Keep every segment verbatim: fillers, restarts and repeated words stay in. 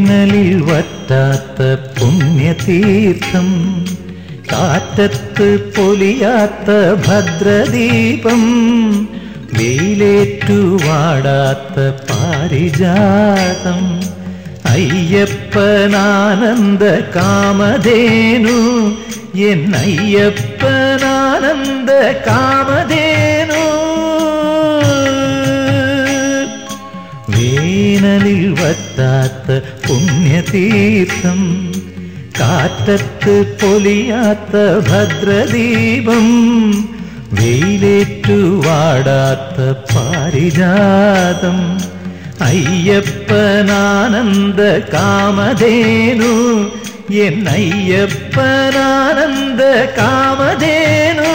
വേനലിൽ വറ്റാത്ത പുണ്യതീർത്ഥം, കാറ്റത്ത് പൊലിയാത്ത ഭദ്രദീപം, വെയിലേറ്റു വാടാത്ത പാരിജാതം, അയ്യപ്പനാനന്ദ കാമധേനു, എന്നയ്യപ്പനാനന്ദ കാമധേനു. വേനലിൽ വറ്റാത്ത പുണ്യതീർത്ഥം, കാറ്റത്ത് പൊലിയാത്ത ഭദ്രദീപം, വെയിലേറ്റു വാടാത്ത പാരിജാതം, അയ്യപ്പനാനന്ദ കാമധേനു, എന്നയ്യപ്പനാനന്ദ കാമധേനു.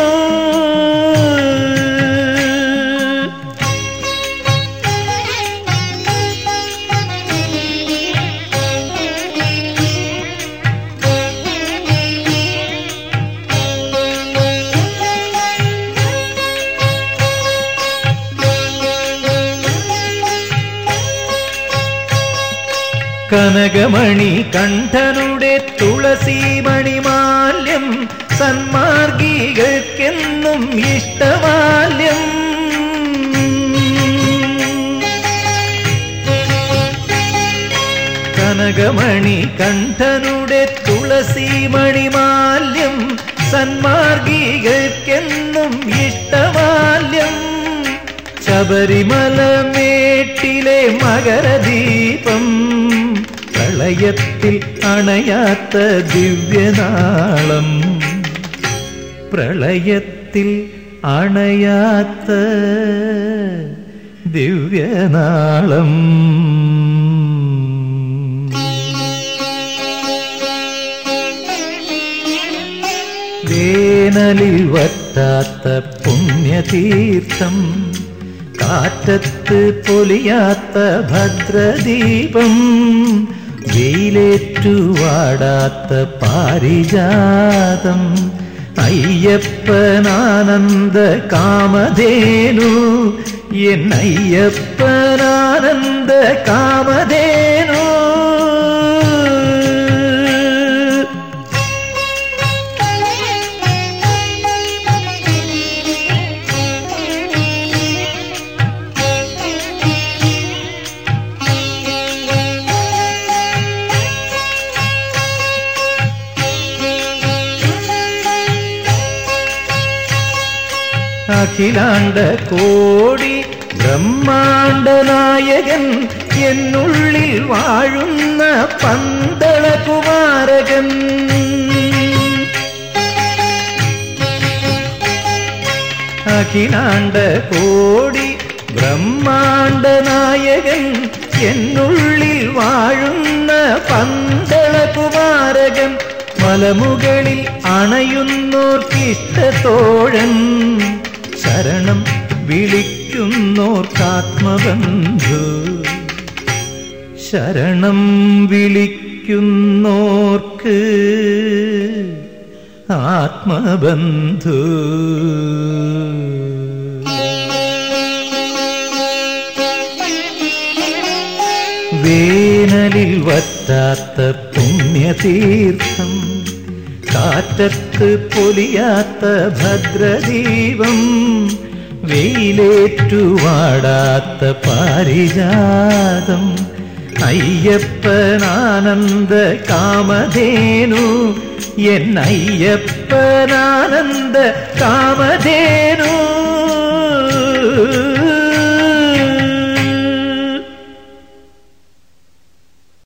കനകമണി കണ്ഠനുടെ തുളസീമണിമാല്യം, സന്മാർഗികൾക്കെന്നും ഇഷ്ടമാല്യം. കനകമണി കണ്ഠനുടെ തുളസീമണിമാല്യം, സന്മാർഗികൾക്കെന്നും ഇഷ്ടമാല്യം. ശബരിമല മേട്ടിലെ മകരദീപം, പ്രളയത്തിൽ അണയാത്ത ദിവ്യനാളം, പ്രളയത്തിൽ അണയാത്ത ദിവ്യനാളം. വേനലിൽ വറ്റാത്ത പുണ്യതീർത്ഥം, കാറ്റത്ത് പൊലിയാത്ത ഭദ്രദീപം, വെയിലേറ്റു വാടാത്ത പാരിജാതം, അയ്യപ്പനാനന്ദ കാമധേനു, എന്നയ്യപ്പനാനന്ദ കാമധേനു. അഖിലാണ്ട കോടി ബ്രഹ്മാണ്ട നായകൻ, എന്നുള്ളിൽ വാഴുന്ന പന്തളകുമാരകൻ. അഖിലാണ്ട കോടി ബ്രഹ്മാണ്ട നായകൻ, എന്നുള്ളിൽ വാഴുന്ന പന്തളകുമാരകൻ. മലമുകളിൽ അണയുന്നോർക്കിഷ്ടത്തോഴൻ, ശരണം വിളിക്കുന്നോർക്കാത്മബന്ധു, ശരണം വിളിക്കുന്നോർക്ക് ആത്മബന്ധു. വേനലിൽ വറ്റാത്ത പുണ്യതീർത്ഥം, കാറ്റത്ത് പൊലിയാത്ത ഭദ്രദീപം, വെയിലേറ്റു വാടാത്ത പാരിജാതം, അയ്യപ്പനാനന്ദ കാമധേനു, എന്നയ്യപ്പനാനന്ദ കാമധേനു.